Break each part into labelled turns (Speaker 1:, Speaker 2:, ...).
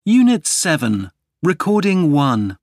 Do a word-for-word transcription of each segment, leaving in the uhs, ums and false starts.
Speaker 1: Unit seven, Recording one.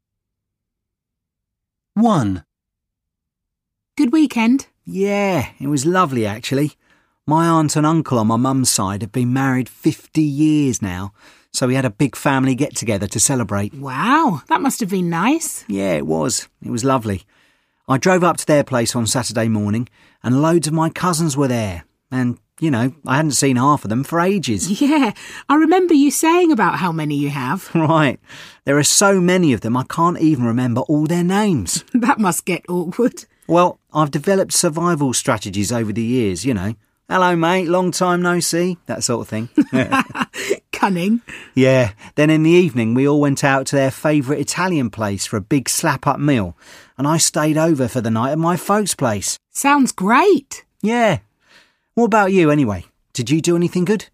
Speaker 1: one.
Speaker 2: Good weekend?
Speaker 3: Yeah, it was lovely actually. My aunt and uncle on my mum's side have been married fifty years now, so we had a big family get-together to celebrate.
Speaker 2: Wow, that must have been nice.
Speaker 3: Yeah, it was. It was lovely. I drove up to their place on Saturday morning and loads of my cousins were there. And, you know, I hadn't seen half of them for ages.
Speaker 2: Yeah, I remember you saying about how many you have.
Speaker 3: Right. There are so many of them I can't even remember all their names.
Speaker 2: That must get awkward.
Speaker 3: Well, I've developed survival strategies over the years, you know. Hello, mate, long time no see, that sort of thing.
Speaker 2: Cunning.
Speaker 3: Yeah, then in the evening we all went out to their favourite Italian place for a big slap-up meal, and I stayed over for the night at my folks' place.
Speaker 2: Sounds great.
Speaker 3: Yeah. What about you, anyway? Did you do anything good?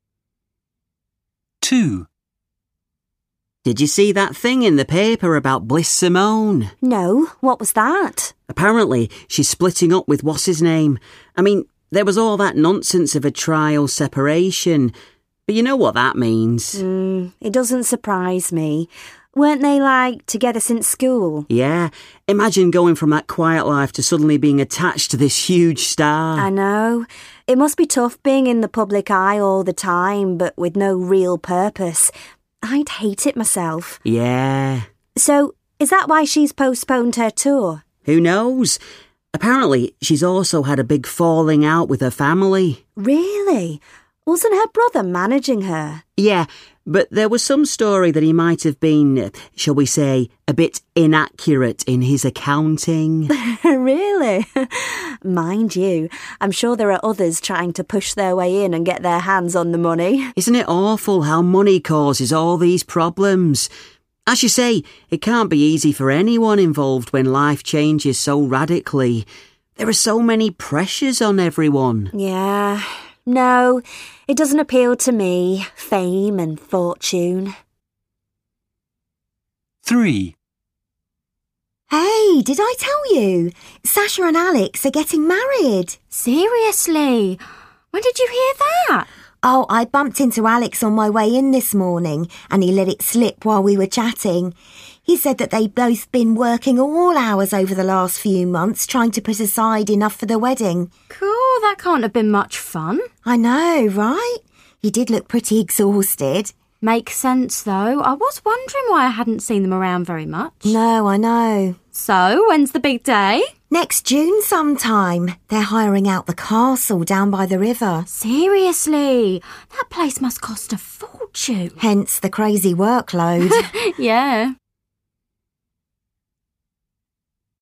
Speaker 1: two.
Speaker 4: Did you see that thing in the paper about Bliss Simone?
Speaker 5: No, what was that?
Speaker 4: Apparently, she's splitting up with what's-his-name. I mean, there was all that nonsense of a trial separation, but you know what that means.
Speaker 5: Mm, it doesn't surprise me. Weren't they, like, together since school?
Speaker 4: Yeah, imagine going from that quiet life to suddenly being attached to this huge star.
Speaker 5: I know. It must be tough being in the public eye all the time, but with no real purpose. I'd hate it myself.
Speaker 4: Yeah.
Speaker 5: So, is that why she's postponed her tour?
Speaker 4: Who knows? Apparently, she's also had a big falling out with her family.
Speaker 5: Really? Wasn't her brother managing her?
Speaker 4: Yeah, but there was some story that he might have been, shall we say, a bit inaccurate in his accounting.
Speaker 5: Really? Mind you, I'm sure there are others trying to push their way in and get their hands on the money.
Speaker 4: Isn't it awful how money causes all these problems? As you say, it can't be easy for anyone involved when life changes so radically. There are so many pressures on everyone.
Speaker 5: Yeah. No, it doesn't appeal to me, fame and fortune.
Speaker 1: three.
Speaker 6: Hey, did I tell you? Sasha and Alex are getting married.
Speaker 7: Seriously? When did you hear that?
Speaker 6: Oh, I bumped into Alex on my way in this morning and he let it slip while we were chatting. He said that they'd both been working all hours over the last few months trying to put aside enough for the wedding.
Speaker 7: Cool, that can't have been much fun.
Speaker 6: I know, right? He did look pretty exhausted.
Speaker 7: Makes sense, though. I was wondering why I hadn't seen them around very much.
Speaker 6: No, I know.
Speaker 7: So, when's the big day?
Speaker 6: Next June sometime. They're hiring out the castle down by the river.
Speaker 7: Seriously? That place must cost a fortune.
Speaker 6: Hence the crazy workload.
Speaker 7: Yeah.